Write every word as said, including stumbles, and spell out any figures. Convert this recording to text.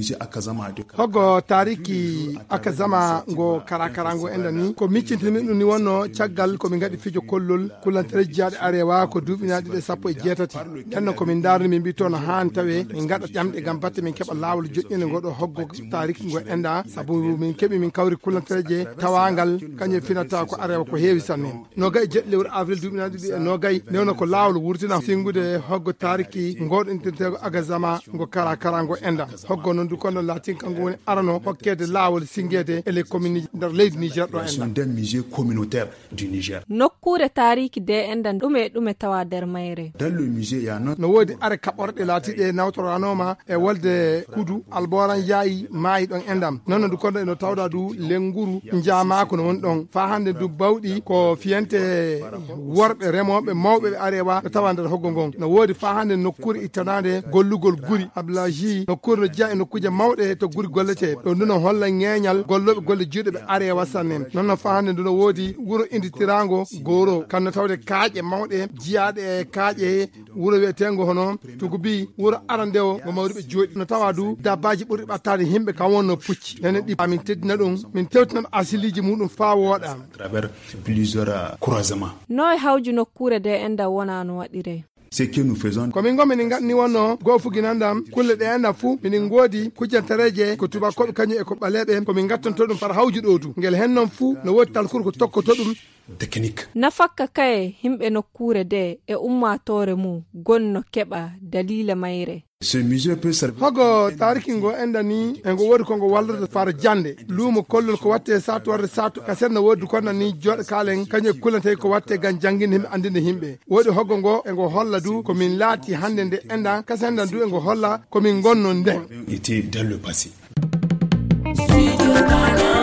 musée Akazama de hogo tariki Akazama ngo karakarango endani ko miccinte min ni wonno caggal ko min gadi fijo kollol kulantere jaade arewa ko dubinaade de sappo e jeetati denno ko min darni min bi toon han tawe min gada jamde gam batte min keba lawol jojjine ngodo hoggo tariki ngo enda sabu min kebi min kawri kulantere je tawangal kanye finata ko arewa ko heewi sanne no gay jetlewr avril dubinaade di no gay newno ko lawol wurtina singude hoggo tariki ngodo intente Akazama ngo karakarango enda hoggo non du kono latin kango woni arano hokkede lawol singede e le commune der leydi Niger do enda des musées communautaires du Niger. Nokkure tariki de enda dume dume tawa der mayre. Dans le musée ya non no wodi are kaborde latide nawtoranoma e wolde kudu alboran yayi mayi don endam non du kono no tawda du lenguru njama ko non don fa hande du bawdi ko fiente worbe remobe mawbe arewa tawande hoggo gon no wodi fa hande nokkure itanade gollugol guri ablaji nokkure ja no kuje mawde to guri gollete do non holla ngeñal gollobe golle jude be arewa sanen non fa hande do wodi wuro indi tirango goro kan tawde kaaje mawde jiade kaaje wuro wetengo hono to gubi wuro arandewo mo mawribe jodi no tawadu dabaji buri battade himbe kan wonno pucci nene di min teddina dum min tewtnan asiliji mudum fa woda travers plusieurs croisements noy hawju nokkure de enda wona no wadire. Ce que nous faisons ko min gomi ni ngadni wonno go fuginandam kulle de enda fu min ngodi kujantareje ko tuba ko kanyu e ko balebe ko min gattonto dum far hawju dodu ngel hennon fu no wodi talkur ko tokkoto dum technique nafakka kay himbe nokkure de e ummatore mu gonno keba dalila mayre. Ce musée peut servir hogo tariki ngo endani e ngo wodi ko ngo wallata far jande lumo kollol ko watte satu warde satu kaserna wodi ko nani jod kalen kanye kulante ko watte gan jangin himbe andinde himbe wodi hogo ngo e ngo holla du ko min laati hande nde enda kasenda du e ngo holla ko min gonno nden était dans le passé. Studio Ghana.